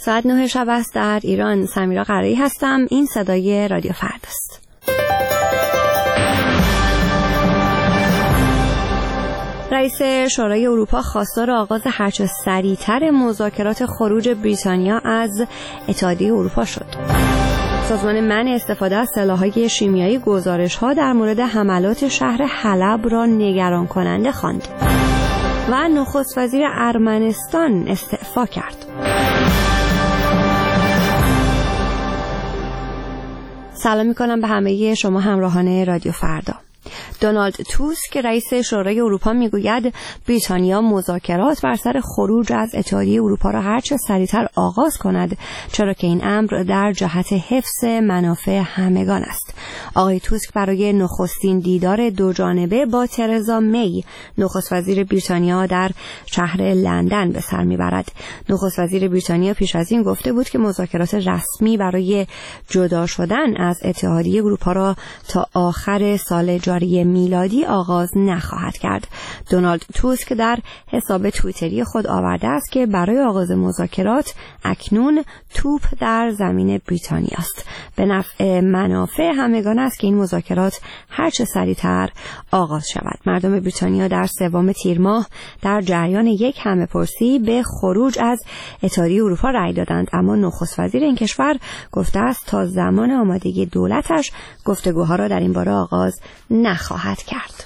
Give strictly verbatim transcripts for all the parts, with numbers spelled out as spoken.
ساعت نه شب است در ایران. سمیرا قرایی هستم. این صدای رادیو فرداست. رئیس شورای اروپا خواستار آغاز هرچه سریعتر مذاکرات خروج بریتانیا از اتحادیه اروپا شد. سازمان منع استفاده از سلاح‌های شیمیایی گزارش‌ها در مورد حملات شهر حلب را نگران کننده خواند و نخست وزیر ارمنستان استعفا کرد. سلام می‌کنم به همه شما همراهان رادیو فردا. دونالد توسک رئیس شورای اروپا میگوید بریتانیا مذاکرات بر سر خروج از اتحادیه اروپا را هرچه سریعتر آغاز کند، چرا که این امر در جهت حفظ منافع همگان است. آقای توسک برای نخستین دیدار دو جانبه با ترزا می، نخست وزیر بریتانیا، در شهر لندن به سر میبرد. نخست وزیر بریتانیا پیش از این گفته بود که مذاکرات رسمی برای جدا شدن از اتحادیه اروپا را تا آخر سال جاری میلادی آغاز نخواهد کرد. دونالد توسک در حساب توییتری خود آورده است که برای آغاز مذاکرات اکنون توپ در زمین بریتانیا است. به نفع منافع همگان است که این مذاکرات هرچه سریعتر آغاز شود. مردم بریتانیا در سوم تیر ماه در جریان یک همه‌پرسی به خروج از اتحادیه اروپا رأی دادند، اما نخست وزیر این کشور گفته است تا زمان آمادگی دولتش گفتگوها را در این باره آغاز نخواهد کرد.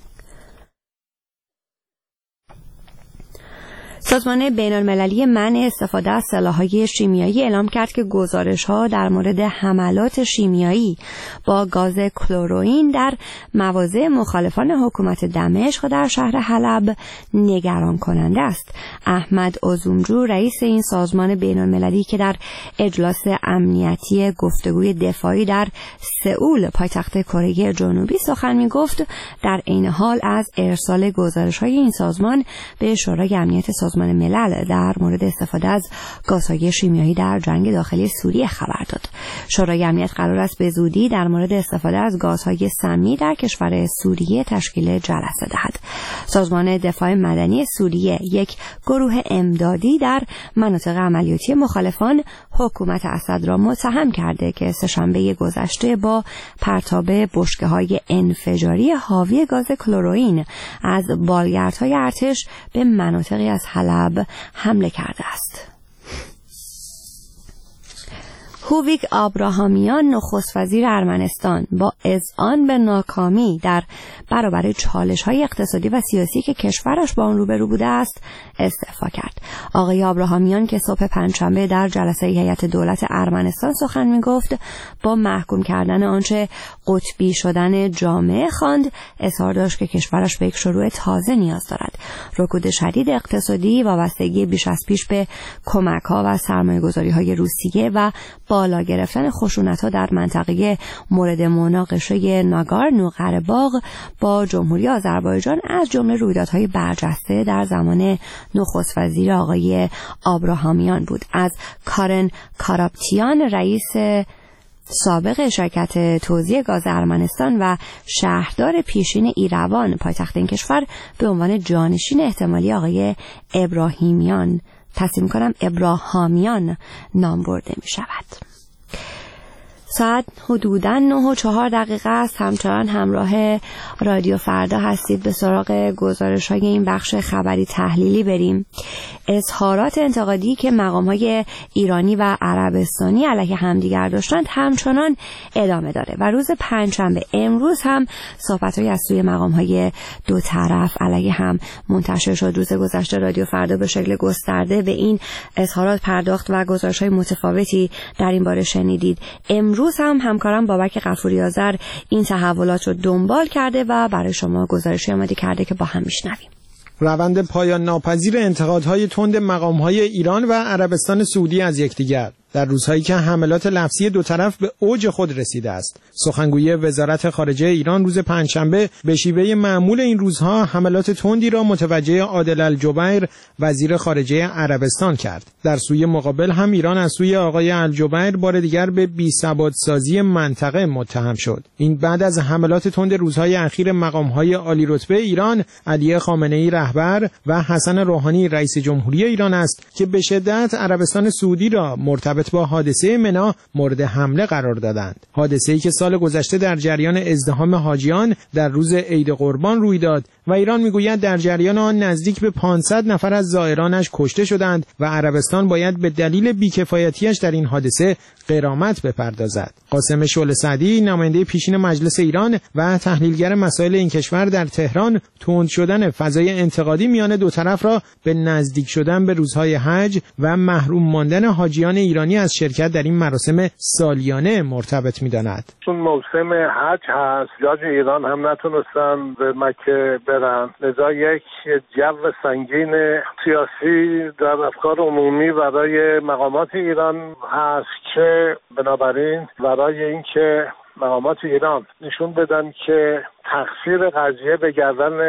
سازمان بین‌المللی منع استفاده از سلاح‌های شیمیایی اعلام کرد که گزارش‌ها در مورد حملات شیمیایی با گاز کلروئین در مواضع مخالفان حکومت دمشق در شهر حلب نگران کننده است. احمد اوزومجو رئیس این سازمان بین‌المللی که در اجلاس امنیتی گفتگوی دفاعی در سئول پایتخت کره جنوبی سخن می‌گفت، در عین حال از ارسال گزارش‌های این سازمان به شورای امنیت سازمان ملل در مورد استفاده از گازهای شیمیایی در جنگ داخلی سوریه خبر داد. شورای امنیت قرار است به زودی در مورد استفاده از گازهای سمی در کشور سوریه تشکیل جلسه دهد. سازمان دفاع مدنی سوریه یک گروه امدادی در مناطق عملیاتی مخالفان حکومت اسد را متهم کرده که سه‌شنبه گذشته با پرتاب بشکه‌های انفجاری حاوی گاز کلروئین از بالگردهای ارتش به مناطقی از حلب حمله کرده است. هویک آبراهامیان نخست وزیر ارمنستان با اذعان به ناکامی در برابر چالش‌های اقتصادی و سیاسی که کشورش با آن روبرو بوده است استعفا کرد. آقای آبراهامیان که صبح پنجشنبه در جلسه هیئت دولت ارمنستان سخن می‌گفت، با محکوم کردن آنچه قطبی شدن جامعه خواند، اظهار داشت که کشورش به یک شروع تازه نیاز دارد. رکود شدید اقتصادی، وابستگی بیش از پیش به کمک‌ها و سرمایه‌گذاری‌های روسیه و بالا گرفتن خشونت‌ها در منطقه مورد مناقشه ناگورنو قره‌باغ با جمهوری آذربایجان از جمله رویدادهای برجسته در زمان نخست وزیر آقای آبراهامیان بود. از کارن کارابتیان رئیس سابق شرکت توزیع گاز ارمنستان و شهردار پیشین ایروان پایتخت این کشور به عنوان جانشین احتمالی آقای ابراهیمیان تصمیم کنم ابراهامیان نام برده می شود. ساعت حدوداً نه و چهار دقیقه است. همچنان همراه رادیو فردا هستید. به سراغ گزارش های این بخش خبری تحلیلی بریم. اظهارات انتقادی که مقام‌های ایرانی و عربستانی علیه همدیگر داشتند همچنان ادامه داره و روز پنجشنبه امروز هم صحبت‌های از سوی مقام‌های دو طرف علیه هم منتشر شد. روز گذشته رادیو فردا به شکل گسترده به این اظهارات پرداخت و گزارش‌های متفاوتی در این باره شنیدید. امروز هم همکارم بابک غفوری آذر این تحولات رو دنبال کرده و برای شما گزارشی آماده کرده که با هم میشنویم. روند پایان ناپذیر انتقادهای تند مقام‌های ایران و عربستان سعودی از یکدیگر. در روزهایی که حملات لفظی دو طرف به اوج خود رسیده است. سخنگوی وزارت خارجه ایران روز پنجشنبه به شیوه معمول این روزها حملات تندی را متوجه عادل الجبیر وزیر خارجه عربستان کرد. در سوی مقابل هم ایران از سوی آقای الجبیر بار دیگر به بی‌ثبات‌سازی منطقه متهم شد. این بعد از حملات تند روزهای اخیر مقام‌های عالی رتبه ایران، علی خامنه‌ای رهبر و حسن روحانی رئیس جمهوری ایران است که به شدت عربستان سعودی را مرتبط با حادثه منا مورد حمله قرار دادند. حادثه‌ای که سال گذشته در جریان ازدحام حاجیان در روز عید قربان روی داد و ایران میگوید در جریان آن نزدیک به پانصد نفر از زائرانش کشته شدند و عربستان باید به دلیل بیکفایتیش در این حادثه غرامت بپردازد. قاسم شعله سعدی نماینده پیشین مجلس ایران و تحلیلگر مسائل این کشور در تهران تند شدن فضای انتقادی میان دو طرف را به نزدیک شدن به روزهای حج و محروم ماندن حاجیان ایرانی از شرکت در این مراسم سالیانه مرتبط می‌داند. چون موسم حج هست، حجاج ایران هم نتونستن به مکه برن، لذا یک جو سنگین سیاسی در افکار عمومی برای مقامات ایران هست که بنابراین برای اینکه مقامات ایران نشون بدن که تقصیر قضیه به گردن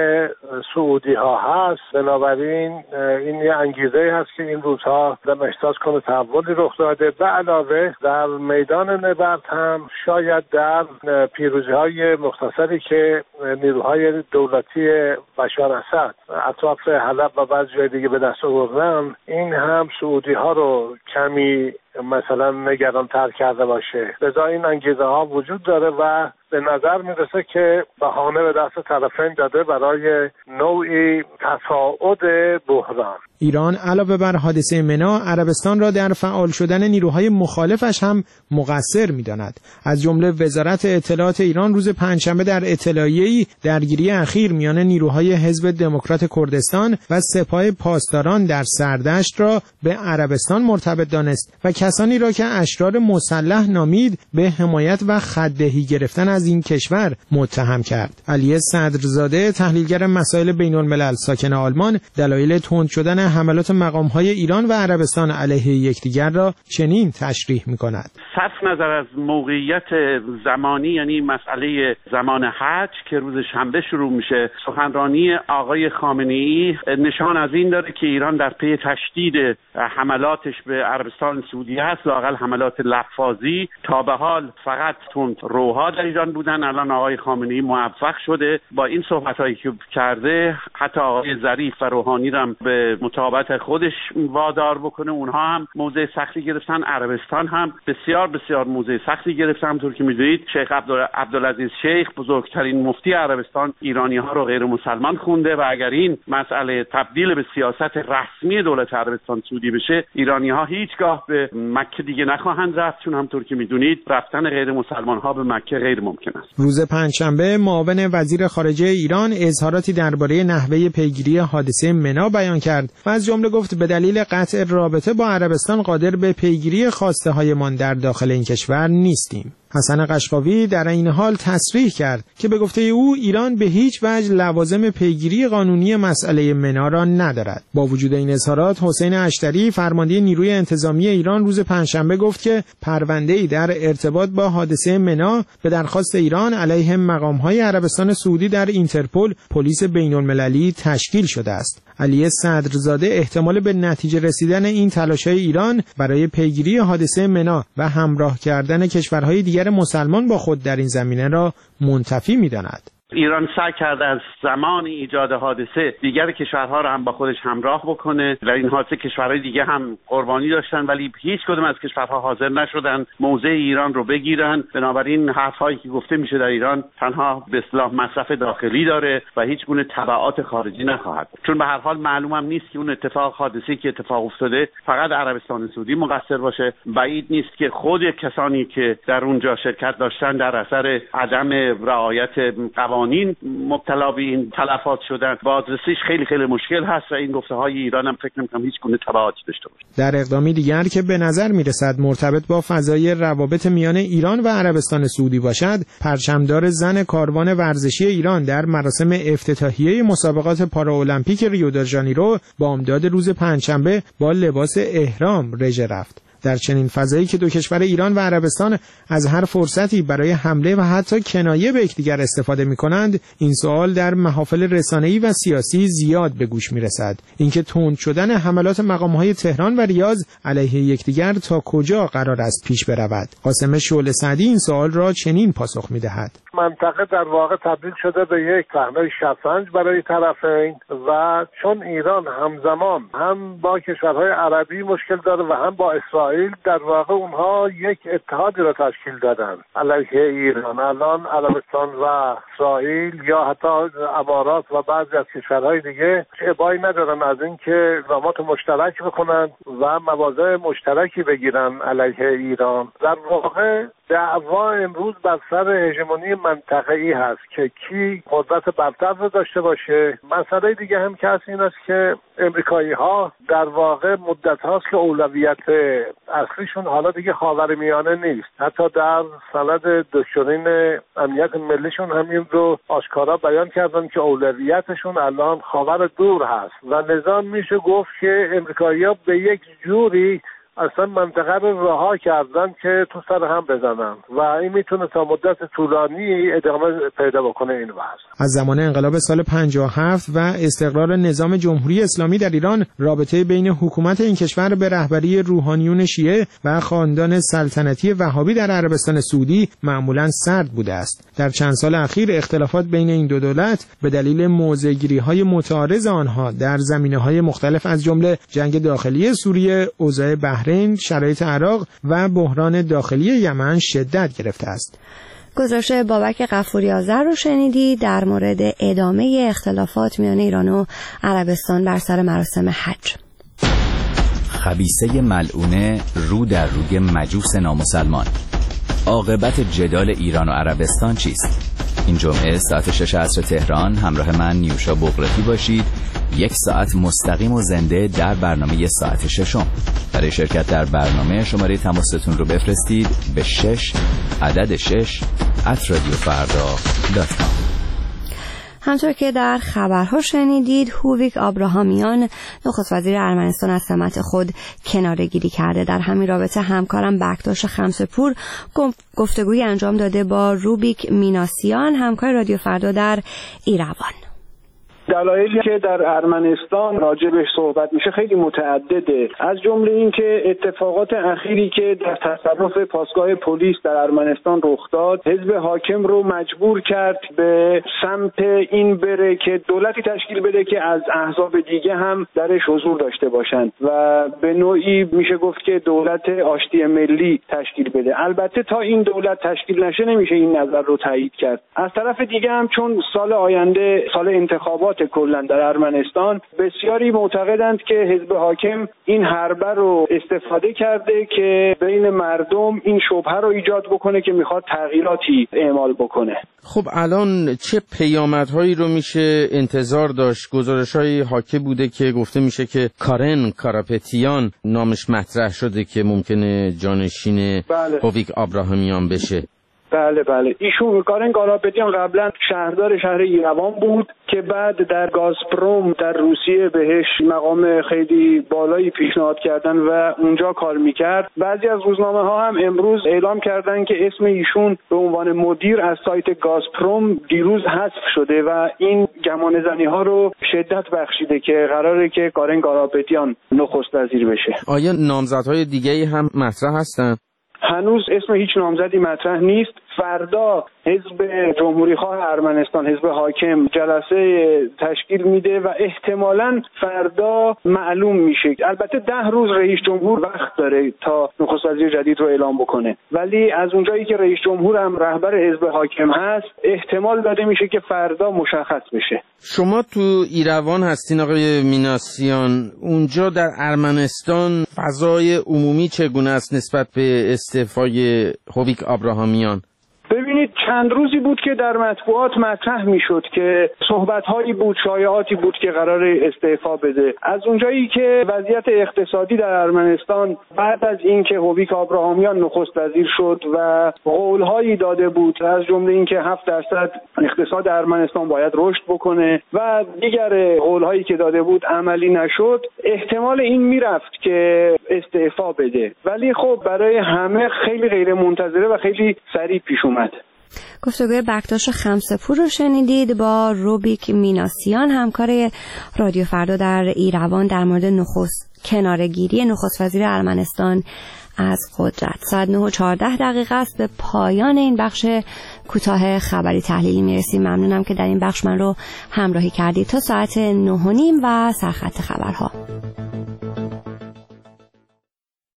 سعودی ها هست، بنابراین این یه انگیزه هست که این روزها دم احساس کنه تحولی رخ داده. به علاوه در میدان نبرد هم شاید در پیروزی های مختصری که نیروهای دولتی بشار اسد اطراف حلب و بعض جای دیگه به دست آوردن، این هم سعودی ها رو کمی مثلا نگران تر کرده باشه. لذا این انگیزه ها وجود داره و به نظر میرسه که بهانه به دست طرفین داده برای نوعی تصاعد بحران. ایران علاوه بر حادثه منا، عربستان را در فعال شدن نیروهای مخالفش هم مقصر می‌داند. از جمله وزارت اطلاعات ایران روز پنجشنبه در اطلاعیه‌ای درگیری اخیر میان نیروهای حزب دموکرات کردستان و سپاه پاسداران در سردشت را به عربستان مرتبط دانست و کسانی را که اشرار مسلح نامید به حمایت و خوددهی گرفتن از این کشور متهم کرد. علی صدرزاده تحلیلگر مسائل بین‌الملل ساکن آلمان دلایل تند شدن حملات مقام‌های ایران و عربستان علیه یکدیگر را چنین تشریح می‌کند. صرف نظر از موقعیت زمانی، یعنی مسئله زمان حج که روز شنبه شروع میشه، سخنرانی آقای خامنه‌ای نشان از این داره که ایران در پی تشدید حملاتش به عربستان سعودی است، لااقل حملات لفاظی. تا به حال فقط تند روها در ایران بودن، الان آقای خامنه‌ای موفق شده با این صحبت‌هایی که کرده حتی آقای ظریف و روحانی را به مطابقت خودش وادار بکنه. اونها هم موضع سختی گرفتن، عربستان هم بسیار بسیار موضع سختی گرفته. همونطور که می‌دونید شیخ عبدالعزیز شیخ بزرگترین مفتی عربستان ایرانی‌ها رو غیر مسلمان خونده و اگر این مسئله تبدیل به سیاست رسمی دولت عربستان سعودی بشه، ایرانی‌ها هیچگاه به مکه دیگه نخواهند رفت، چون همونطور که می‌دونید رفتن غیر مسلمان‌ها به مکه غیر ممکن است. روز پنجشنبه معاون وزیر خارجه ایران اظهاراتی درباره نحوه پیگیری حادثه منا بیان کرد و از جمله گفت به دلیل قطع رابطه با عربستان قادر به پیگیری خواسته هایمان در داخل این کشور نیستیم. حسن قشقاوی در این حال تصریح کرد که به گفته او ایران به هیچ وجه لوازم پیگیری قانونی مسئله منا را ندارد. با وجود این اظهارات، حسین اشتری فرمانده نیروی انتظامی ایران روز پنجشنبه گفت که پرونده‌ای در ارتباط با حادثه منا به درخواست ایران علیه مقام‌های عربستان سعودی در اینترپل پلیس بین‌المللی تشکیل شده است. علی صدرزاده احتمال به نتیجه رسیدن این تلاش‌های ایران برای پیگیری حادثه منا و همراه کردن کشورهای دیگر مسلمان با خود در این زمینه را منتفی می‌داند. ایران سعی کرده از زمان ایجاد حادثه دیگر کشورها را هم با خودش همراه بکنه. در این حادثه کشورهای دیگه هم قربانی داشتن، ولی هیچ کدوم از کشورها حاضر نشدن موضع ایران رو بگیرن. بنابراین حرفایی که گفته میشه در ایران تنها به اصطلاح مصرف داخلی داره و هیچ گونه تبعات خارجی نخواهد، چون به هر حال معلوم هم نیست که اون اتفاق حادثه‌ای که اتفاق افتاده فقط عربستان سعودی مقصر باشه. بعید نیست که خود کسانی که در اونجا شرکت داشتن در اثر عدم رعایت قوانین مبتلا به این تلفات شدن. بازرسیش خیلی خیلی مشکل هست و این گفته های ایران هم فکر نمی‌کنم هیچ گونه تبعاتی داشته باشه. در اقدامی دیگر که به نظر میرسد مرتبط با فضای روابط میان ایران و عربستان سعودی باشد، پرچمدار زن کاروان ورزشی ایران در مراسم افتتاحیه مسابقات پاراولمپیک ریو د ژانیرو بامداد روز پنجشنبه با لباس احرام رژه رفت. در چنین فضایی که دو کشور ایران و عربستان از هر فرصتی برای حمله و حتی کنایه به یکدیگر استفاده می‌کنند، این سوال در محافل رسانه‌ای و سیاسی زیاد به گوش می‌رسد. اینکه تند شدن حملات مقام‌های تهران و ریاض علیه یکدیگر تا کجا قرار است پیش برود؟ قاسم شعله سعدی این سوال را چنین پاسخ می‌دهد: منطقه در واقع تبدیل شده به یک صحنه شطرنج برای طرفین و چون ایران همزمان هم با کشورهای عربی مشکل داره و هم با اسرائیل، در واقع اونها یک اتحادی را تشکیل دادن علیه ایران. الان عربستان و اسرائیل یا حتی امارات و بعضی از کشورهای دیگه ابایی ندارن از اینکه اقدامات مشترک بکنن و مواضع مشترکی بگیرن علیه ایران. در واقع دعوا امروز بر سر هژمونی منطقه‌ای هست که کی قدرت برتر رو داشته باشه. مسئله دیگه هم که هست این است که امریکایی‌ها در واقع مدت هاست که اولویت اصلیشون حالا دیگه خاورمیانه نیست. حتی در سند دکترین امنیت ملیشون همین رو آشکارا بیان کردن که اولویتشون الان خاور دور هست و نظام میشه گفت که امریکایی‌ها به یک جوری اصلا منطقه رو رها کردن که تو سر هم بزنن و این میتونه تا مدت طولانی ادامه پیدا بکنه این وضع. از زمان انقلاب سال پنجاه و هفت و استقرار نظام جمهوری اسلامی در ایران، رابطه بین حکومت این کشور به رهبری روحانیون شیعه و خاندان سلطنتی وهابی در عربستان سعودی معمولاً سرد بوده است. در چند سال اخیر اختلافات بین این دو دولت به دلیل موضع‌گیری‌های متعارض آنها در زمینه‌های مختلف از جمله جنگ داخلی سوریه، اوضاع بحرین، شرایط عراق و بحران داخلی یمن شدت گرفته است. گزارش بابک غفوری آذر رو شنیدید در مورد ادامه اختلافات میان ایران و عربستان بر سر مراسم حج. خبیثه ملعونه رو در روی مجوس نامسلمان. عاقبت جدال ایران و عربستان چیست؟ این جمعه ساعت شش عصر تهران همراه من نیوشا بغرتی باشید. یک ساعت مستقیم و زنده در برنامه ساعت ششم. برای شرکت در برنامه شماره تماستون رو بفرستید به شش عدد شش ات رادیو فردا دات کام. همطور که در خبرها شنیدید، هویک آبراهامیان نخست وزیر ارمنستان از سمت خود کناره‌گیری کرده. در همین رابطه همکارم بکتاش خمسه‌پور گفتگویی انجام داده با روبیک میناسیان، همکار رادیو فردا در ایروان. دلایلی که در ارمنستان راجبش صحبت میشه خیلی متعدده، از جمله این که اتفاقات اخیری که در تصرف پاسگاه پلیس در ارمنستان رخ داد حزب حاکم رو مجبور کرد به سمت این بره که دولتی تشکیل بده که از احزاب دیگه هم درش حضور داشته باشند و به نوعی میشه گفت که دولت آشتی ملی تشکیل بده. البته تا این دولت تشکیل نشه نمیشه این نظر رو تایید کرد. از طرف دیگه هم چون سال آینده سال انتخابات کلا در ارمنستان، بسیاری معتقدند که حزب حاکم این حربه رو استفاده کرده که بین مردم این شبهه رو ایجاد بکنه که میخواد تغییراتی اعمال بکنه. خب الان چه پیامدهایی رو میشه انتظار داشت؟ گزارش‌های حاکی بوده که گفته میشه که کارن کاراپتیان نامش مطرح شده که ممکنه جانشین بله. هویک آبراهامیان بشه. بله بله ایشون کارن کاراپتیان قبلا شهردار شهر ایروان بود که بعد در گازپروم در روسیه بهش مقام خیلی بالایی پیشنهاد کردن و اونجا کار میکرد. بعضی از روزنامه ها هم امروز اعلام کردن که اسم ایشون به عنوان مدیر از سایت گازپروم دیروز حذف شده و این گمانه‌زنی ها رو شدت بخشیده که قراره که کارن کاراپتیان نخست وزیر بشه. آیا نامزدهای دیگه‌ای هم مطرح هستن؟ هنوز اسم هیچ نامزدی مطرح نیست. فردا حزب جمهوریخواه ارمنستان، حزب حاکم، جلسه تشکیل میده و احتمالاً فردا معلوم میشه. البته ده روز رئیس جمهور وقت داره تا نخست وزیر جدید رو اعلام بکنه، ولی از اونجایی که رئیس جمهور هم رهبر حزب حاکم هست احتمال داده میشه که فردا مشخص بشه. شما تو ایروان هستین آقای میناسیان، اونجا در ارمنستان فضای عمومی چگونه است نسبت به استعفای هویک آبراهامیان؟ ببینید ببینید چند روزی بود که در مطبوعات مطرح میشد که صحبت‌هایی بود، شایعاتی بود که قرار استعفا بده. از اونجایی که وضعیت اقتصادی در ارمنستان بعد از اینکه هویک آبراهامیان نخست وزیر شد و قول‌هایی داده بود، از جمله اینکه هفت درصد اقتصاد ارمنستان باید رشد بکنه و دیگر قول‌هایی که داده بود عملی نشد، احتمال این میرفت که استعفا بده. ولی خب برای همه خیلی غیر منتظره و خیلی سریع پیش اومد. گفتگوی بکتاش خمسه‌پور رو شنیدید با روبیک میناسیان، همکار رادیو فردا در ایروان، در مورد نخست کناره‌گیری نخست وزیر ارمنستان از قدرت. ساعت نه و چهارده دقیقه است. به پایان این بخش کوتاه خبری تحلیلی میرسیم. ممنونم که در این بخش من رو همراهی کردید تا ساعت نه و نیم و سرخط خبرها.